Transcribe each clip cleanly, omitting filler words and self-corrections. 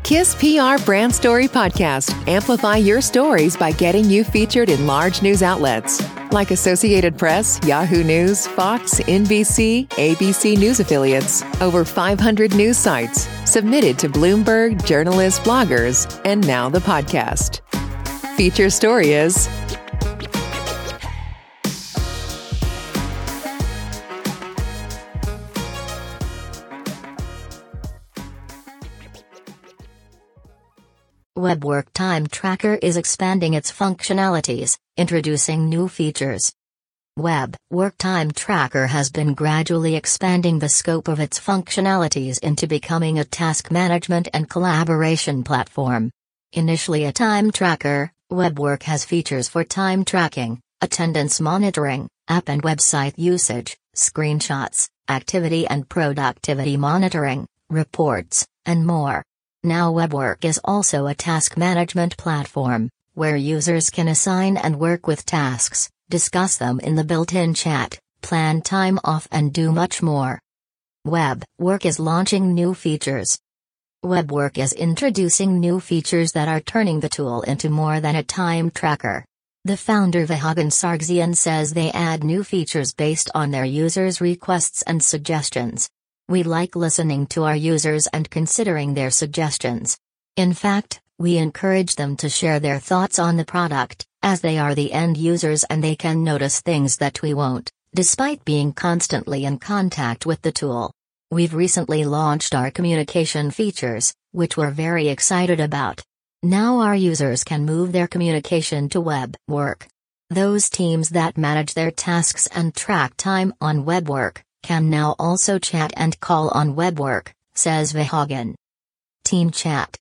KISS PR Brand Story Podcast. Amplify your stories by getting you featured in large news outlets like Associated Press, Yahoo News, Fox, NBC, ABC News affiliates, over 500 news sites, submitted to Bloomberg, journalists, bloggers, and now the podcast. Feature story is WebWork Time Tracker is expanding its functionalities, introducing new features. WebWork Time Tracker has been gradually expanding the scope of its functionalities into becoming a task management and collaboration platform. Initially a time tracker, WebWork has features for time tracking, attendance monitoring, app and website usage, screenshots, activity and productivity monitoring, reports, and more. Now WebWork is also a task management platform, where users can assign and work with tasks, discuss them in the built-in chat, plan time off and do much more. WebWork is launching new features. WebWork is introducing new features that are turning the tool into more than a time tracker. The founder Vahagan Sargsyan says they add new features based on their users' requests and suggestions. We like listening to our users and considering their suggestions. In fact, we encourage them to share their thoughts on the product, as they are the end users and they can notice things that we won't, despite being constantly in contact with the tool. We've recently launched our communication features, which we're very excited about. Now our users can move their communication to WebWork. Those teams that manage their tasks and track time on WebWork can now also chat and call on WebWork, says Vahagan. Team Chat.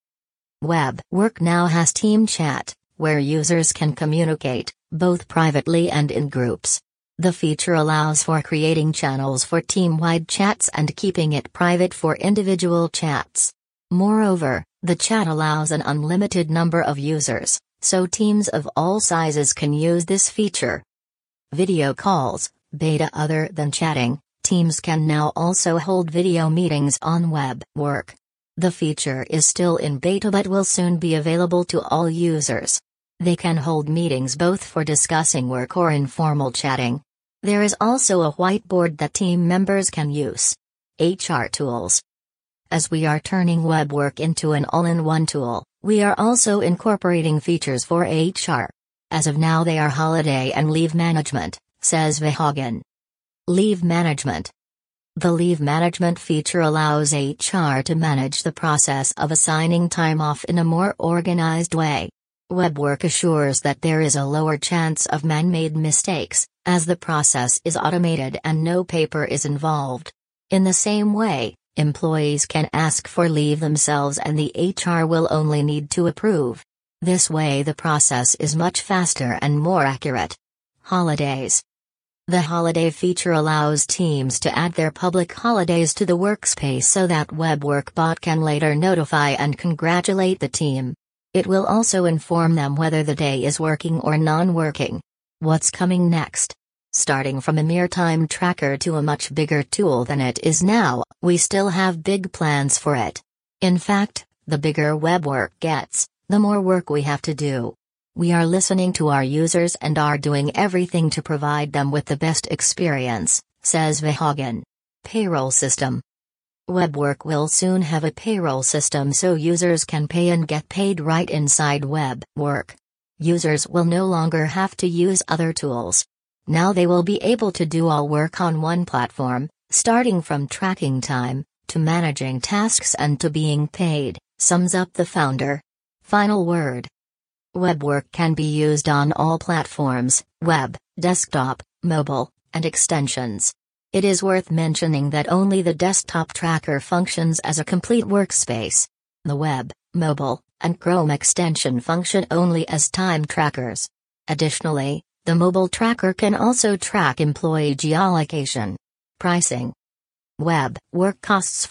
WebWork now has Team Chat, where users can communicate, both privately and in groups. The feature allows for creating channels for team-wide chats and keeping it private for individual chats. Moreover, the chat allows an unlimited number of users, so teams of all sizes can use this feature. Video calls, beta. Other than chatting, teams can now also hold video meetings on WebWork. The feature is still in beta but will soon be available to all users. They can hold meetings both for discussing work or informal chatting. There is also a whiteboard that team members can use. HR tools. As we are turning WebWork into an all-in-one tool, we are also incorporating features for HR. As of now they are holiday and leave management, says Vahagan. Leave management. The leave management feature allows HR to manage the process of assigning time off in a more organized way. WebWork assures that there is a lower chance of man-made mistakes, as the process is automated and no paper is involved. In the same way, employees can ask for leave themselves and the HR will only need to approve. This way the process is much faster and more accurate. Holidays. The holiday feature allows teams to add their public holidays to the workspace so that WebWork bot can later notify and congratulate the team. It will also inform them whether the day is working or non-working. What's coming next? Starting from a mere time tracker to a much bigger tool than it is now, we still have big plans for it. In fact, the bigger WebWork gets, the more work we have to do. We are listening to our users and are doing everything to provide them with the best experience, says Vahagan. Payroll system. WebWork will soon have a payroll system so users can pay and get paid right inside WebWork. Users will no longer have to use other tools. Now they will be able to do all work on one platform, starting from tracking time, to managing tasks and to being paid, sums up the founder. Final word. WebWork can be used on all platforms, web, desktop, mobile, and extensions. It is worth mentioning that only the desktop tracker functions as a complete workspace. The web, mobile, and Chrome extension function only as time trackers. Additionally, the mobile tracker can also track employee geolocation. Pricing. WebWork costs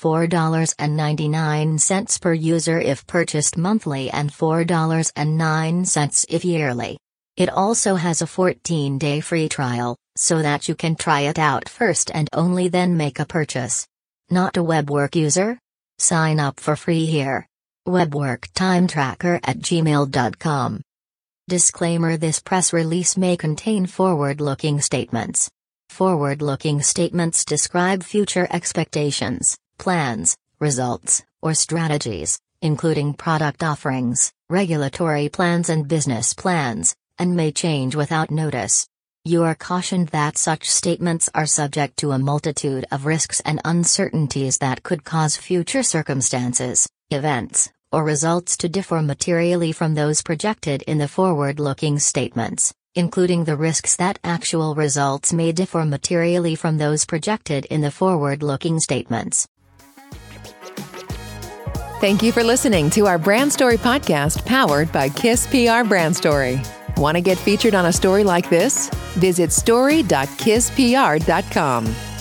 $4.99 per user if purchased monthly and $4.09 if yearly. It also has a 14-day free trial, so that you can try it out first and only then make a purchase. Not a WebWork user? Sign up for free here. webworktimetracker@gmail.com. Disclaimer: this press release may contain forward-looking statements. Forward-looking statements describe future expectations, plans, results, or strategies, including product offerings, regulatory plans and business plans, and may change without notice. You are cautioned that such statements are subject to a multitude of risks and uncertainties that could cause future circumstances, events, or results to differ materially from those projected in the forward-looking statements, including the risks that actual results may differ materially from those projected in the forward-looking statements. Thank you for listening to our Brand Story podcast powered by KISS PR Brand Story. Want to get featured on a story like this? Visit story.kisspr.com.